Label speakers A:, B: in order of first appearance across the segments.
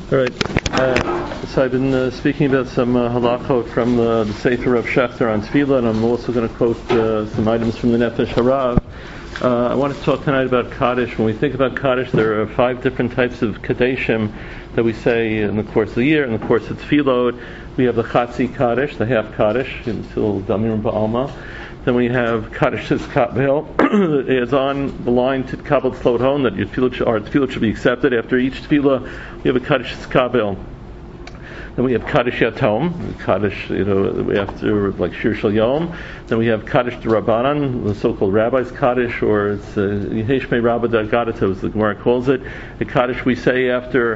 A: All right. So I've been speaking about some halachot from the Sefer of Shechter on Tefillah, and I'm also going to quote some items from the Nefesh Harav. I want to talk tonight about Kaddish. When we think about Kaddish, there are 5 different types of Kaddashim that we say in the course of the year. In the course of Tefillah, we have the Chatzi Kaddish, the half Kaddish, until Damir Ba'alma. Then we have Kaddish Tzkabel. It adds on the line to Kabel Tzlot that your tefillah should be accepted. After each tefillah, we have a Kaddish Tzkabel. Then we have Kaddish Yatom, Kaddish, after like Shir Shal Yom. Then we have Kaddish D'Rabbanan, the so-called Rabbi's Kaddish, or it's Yeheshmei Rabba D'Agadata, as the Gemara calls it. The Kaddish we say after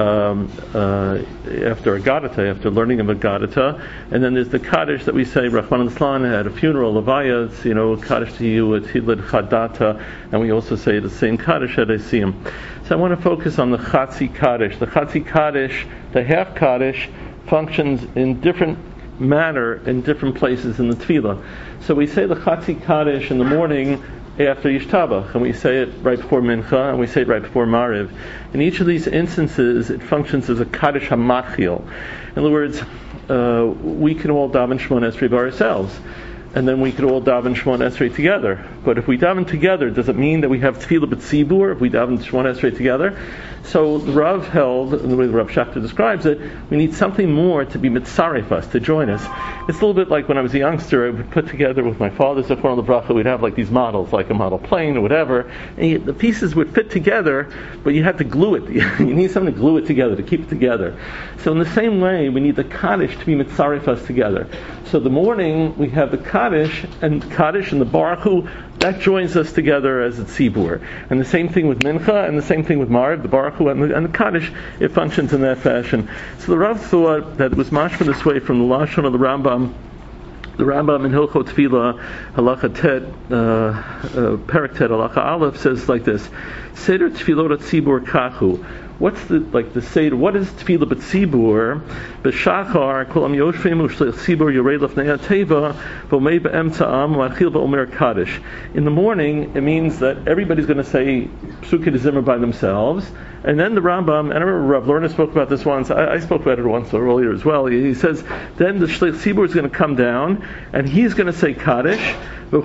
A: Agadata, after learning of Agadata. And then there's the Kaddish that we say, Rahman al-Islan at a funeral, Levaya, it's, Kaddish to you, it's Hidlid Chadata, and we also say the same Kaddish at Esiyim. So I want to focus on the Chatzi Kaddish. The Chatzi Kaddish, the half Kaddish, functions in different manner in different places in the Tefillah. So we say the Chatzi Kaddish in the morning after Yishtabach, and we say it right before Mincha, and we say it right before Mariv. In each of these instances, it functions as a Kaddish HaMachil. In other words, we can all daven Shemona Esrei by ourselves, and then we could all daven Shemona Esrei together. But if we daven together, does it mean that we have Tefillah B'tzibur if we daven Shemona Esrei together? So the Rav held, and the way the Rav Shachter describes it, we need something more to be mitzaref us, to join us. It's a little bit like when I was a youngster, I would put together with my father, Zechron L'Bracha, we'd have like these models, like a model plane or whatever, and the pieces would fit together, but you had to glue it. You need something to glue it together, to keep it together. So in the same way, we need the Kaddish to be mitzaref us together. So the morning, we have the Kaddish and the Baruch Hu, that joins us together as a tzibur. And the same thing with Mincha, and the same thing with Mariv, the Baruch Hu, and the Kaddish, it functions in that fashion. So the Rav thought that it was mashma this way from the Lashon of the Rambam. The Rambam in Hilchot Tefillah, Halacha Tet, Perek Tet, Halacha Aleph, says like this: Seder Tefillot Tzibur Kachu. What's the Seder? What is Tefillah B'tzibur? B'shachar Kol Am Yoshvim U'Shleich Tzibur Yorei Lefnei HaTeva V'Omei B'Emtza Am V'Achil V'Omer Kaddish. In the morning, it means that everybody's going to say Psukei D'Zimra by themselves, and then the Rambam, and I remember Rav Lerner spoke about this once. I spoke about it once earlier as well. He says then the Shleich Tzibur is going to come down, and he's going to say Kaddish. And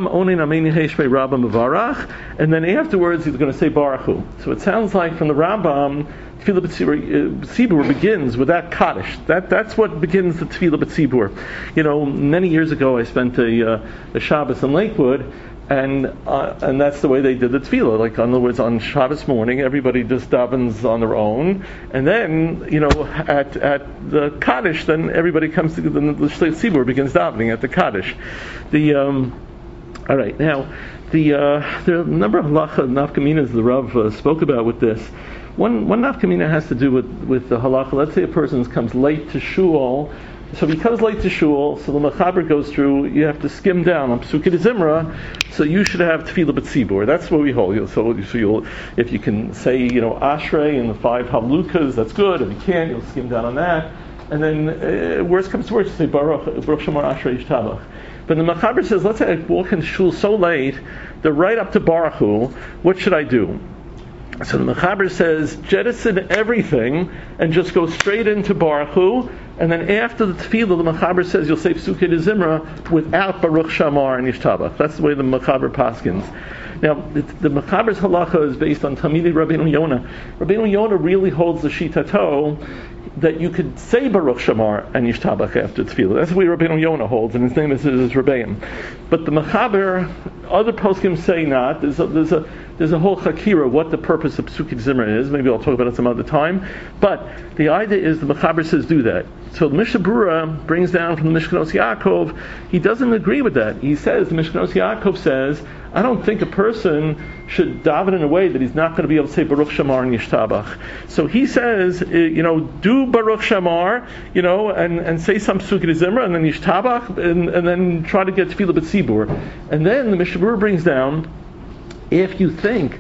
A: then afterwards he's going to say Baruch Hu. So it sounds like from the Rambam, Tefillah B'tzibur begins with that Kaddish. That's what begins the Tefillah B'tzibur. Many years ago I spent a Shabbos in Lakewood, and that's the way they did the tefillah. Like, in other words, on Shabbos morning, everybody just davens on their own, and then, at the Kaddish, then everybody comes to the Shleich Tzibur begins davening at the Kaddish. All right, now there are a number of halacha nafkaminas the Rav spoke about with this. One nafkamina has to do with the halacha. Let's say a person comes late to shul. So if he comes late to shul, so the mechaber goes through, you have to skim down on Psukei D'Zimra, so you should have Tefillah B'tzibur. That's what we hold. So you'll, if you can say, Ashrei and the 5 Hamlukas, that's good. If you can't, you'll skim down on that. And then, worst comes to worst, you say Baruch Shamar Ashrei Yishtabach. But the mechaber says, let's say I walk in shul so late, they're right up to Baruch Hu, what should I do? So the mechaber says, jettison everything and just go straight into Baruch Hu, and then after the tefillah, the mechaber says you'll say Psukei D'Zimra without Baruch Shamar and Yishtabach. That's the way the mechaber paskins. Now, the mechaber's halacha is based on Talmidei Rabbeinu Yonah. Rabbeinu Yonah really holds the shitato that you could say Baruch Shamar and Yishtabach after tefillah. That's the way Rabbeinu Yonah holds, and his name is Rebbeim. But the mechaber, other poskim say not. There's a whole chakira what the purpose of Psukei D'Zimra is. Maybe I'll talk about it some other time. But the idea is the mechaber says do that. So the Mishnah Berurah brings down from the Mishkanos Yaakov, he doesn't agree with that. He says, the Mishkanos Yaakov says, I don't think a person should daven in a way that he's not going to be able to say Baruch Shamar and Yishtabach. So he says, do Baruch Shamar, and say some Psukei D'Zimra, and then Yishtabach, and then try to get Tefillah B'tzibur. And then the Mishnah Berurah brings down, if you think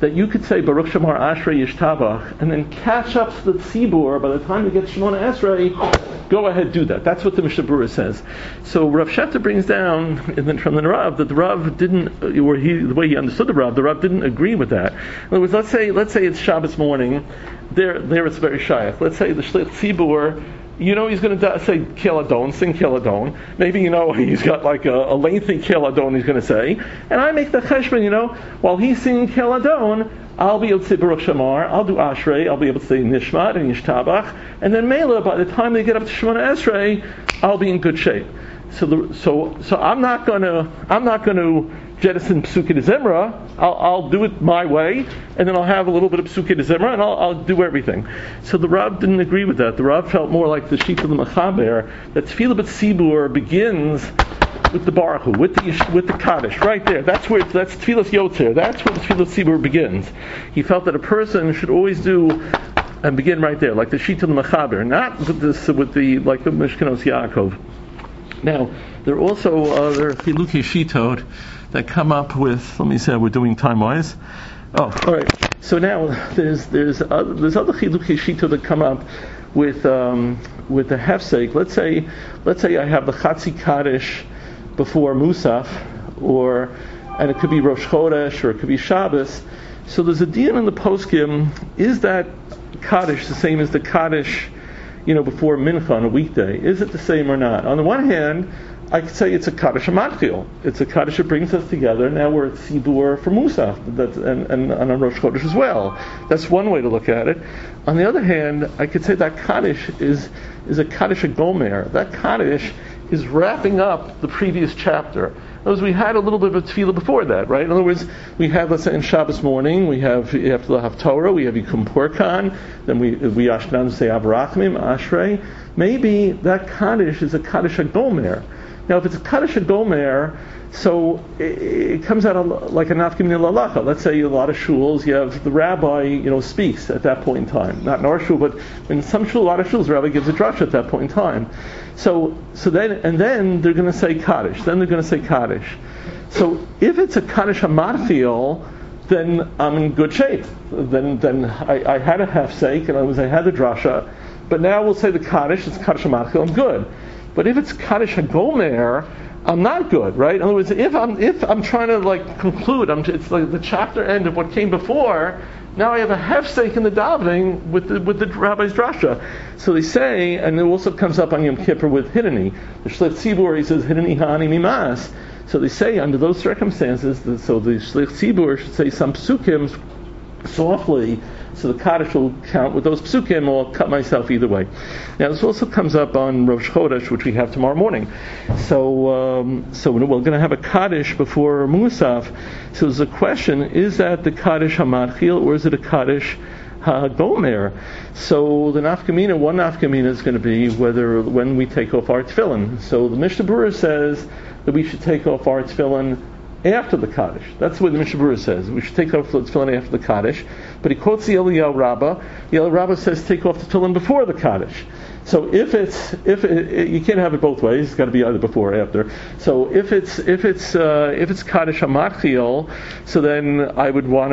A: that you could say Baruch Shamar Ashrei Yishtabach and then catch up to the Tzibur by the time you get Shemona Esrei. Go ahead, do that. That's what the Mishnah Berurah says. So Rav Shechter brings down from the Rav that the Rav didn't, or the way he understood the Rav didn't agree with that. In other words, let's say it's Shabbos morning. There it's very shaykh. Let's say the Shlich Tzibur, he's going to say Keladon, sing Keladon. Maybe, he's got like a lengthy Keladon he's going to say. And I make the cheshbon, while he's singing Keladon, I'll be able to say Baruch Shamar, I'll do Ashrei, I'll be able to say Nishmat and Yishtabach, and then Mela, by the time they get up to Shemona Esrei, I'll be in good shape. So I'm not going to jettison Psukei de Zimra. I'll do it my way, and then I'll have a little bit of Psukei de Zimra, and I'll do everything. So the Rav didn't agree with that. The Rav felt more like the sheet of the Mechaber, that Tefillah B'Tzibur begins with the Baruch Hu, with the Kaddish, right there. That's Tefillas Yotzer. That's where the Tefillas Tzibur begins. He felt that a person should always do and begin right there, like the sheet of the Mechaber, not like the Mishkanos Yaakov. Now, there are also other Chilukei Shitot that come up with. Let me say we're doing time-wise. Oh, all right. So now there's other Chilukei Shitot that come up with the hefsek. Let's say I have the Chatzi Kaddish before Musaf, and it could be Rosh Chodesh or it could be Shabbos. So there's a din in the poskim. Is that Kaddish the same as the Kaddish, before Mincha on a weekday? Is it the same or not? On the one hand, I could say it's a Kaddish HaMatchil. It's a Kaddish that brings us together. Now we're at Sibur for Musaf, and on Rosh Chodesh as well. That's one way to look at it. On the other hand, I could say that Kaddish is a Kaddish HaGomer. That Kaddish is wrapping up the previous chapter. In other words, we had a little bit of a tefillah before that, right? In other words, we have, let's say, in Shabbos morning, we have Torah, we have Yikum Purkan, then we Ashnan say Avrachmim, Ashrei. Maybe that Kaddish is a Kaddish HaGomer. Now, if it's a Kaddish HaGomer, so it comes out like a nafkamina lalacha. Let's say a lot of shuls, you have the rabbi, speaks at that point in time. Not in our shul, but in some shul, a lot of shuls, the rabbi gives a drush at that point in time. So then they're going to say Kaddish. Then they're going to say Kaddish. So if it's a Kaddish HaMatchil, then I'm in good shape. Then I had a hefsek, and I had the drasha, but now we'll say the Kaddish, it's Kaddish HaMatchil, I'm good. But if it's Kaddish HaGomer, I'm not good, right? In other words, if I'm trying to conclude, it's like the chapter end of what came before. Now I have a hefsek in the davening with the rabbi's drasha. So they say, and it also comes up on Yom Kippur with Hineni. The Shlich Tzibur, he says Hineni Hani Mimas. So they say under those circumstances, so the Shlich Tzibur should say some psukim softly, so the Kaddish will count with those psukim, or I'll cut myself either way. Now this also comes up on Rosh Chodesh, which we have tomorrow morning. So we're going to have a Kaddish before Musaf. So there's a question, is that the Kaddish HaMatchil, or is it a Kaddish HaGomer? So the nafkamina, one nafkamina is going to be when we take off our tefillin. So the Mishnah Berurah says that we should take off our tefillin after the Kaddish. That's what the Mishnah Berurah says. We should take off the tefillin after the Kaddish. But he quotes the Eliyahu Rabbah. The Eliyahu Rabbah says take off the tefillin before the Kaddish. So if you can't have it both ways, it's got to be either before or after. So if it's Kaddish HaMatchil, so then I would want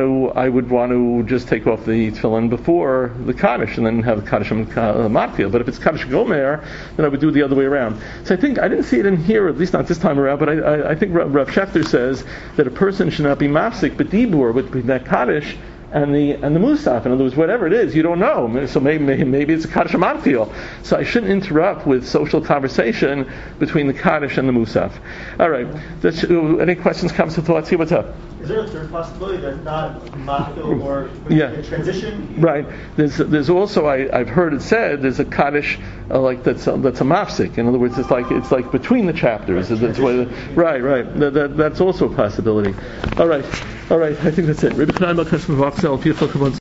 A: to just take off the tefillin before the Kaddish and then have the Kaddish HaMatchil. But if it's Kaddish HaGomer, then I would do the other way around. So I didn't see it in here, at least not this time around, but I think Rav Shechter says that a person should not be mafsik but dibur between that Kaddish and the Musaf. In other words, whatever it is, you don't know. So maybe it's a Kaddish HaMatchil. So I shouldn't interrupt with social conversation between the Kaddish and the Musaf. All right. Any questions, comments, or thoughts here? What's up?
B: Is there a third possibility that's not Matchil or a transition?
A: Right. There's also I've heard it said there's a Kaddish that's a mafsik. In other words, it's like between the chapters. Right. That's also a possibility. All right. I think that's it.